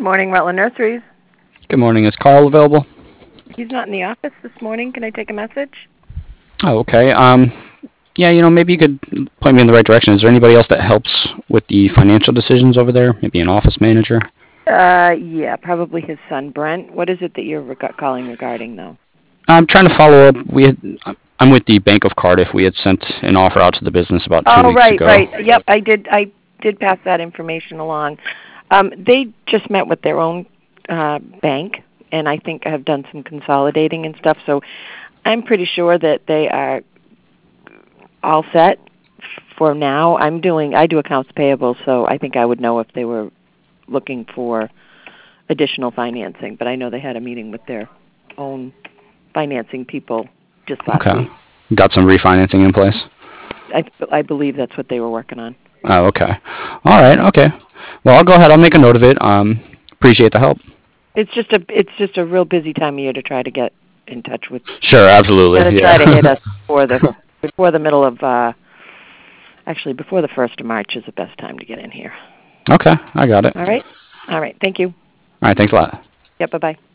morning, Rutland Nurseries. Good morning. Is Carl available? He's not in the office this morning. Can I take a message? Oh, okay. Yeah, maybe you could point me in the right direction. Is there anybody else that helps with the financial decisions over there? Maybe an office manager? Yeah, probably his son, Brent. What is it that you're calling regarding, though? I'm trying to follow up. I'm with the Bank of Cardiff. We had sent an offer out to the business about 2 weeks ago. Right. Yep, I did pass that information along. They just met with their own bank, and I think have done some consolidating and stuff. So I'm pretty sure that they are all set for now. I do accounts payable, so I think I would know if they were looking for additional financing. But I know they had a meeting with their own financing people just last week. Got some refinancing in place? I believe that's what they were working on. Oh, okay. All right. Okay. Well, I'll go ahead. I'll make a note of it. Appreciate the help. It's just a real busy time of year to try to get in touch with. Sure, absolutely. Going to try to hit us before the middle of actually before the 1st of March is the best time to get in here. Okay, I got it. All right. Thank you. All right. Thanks a lot. Yep. Bye-bye.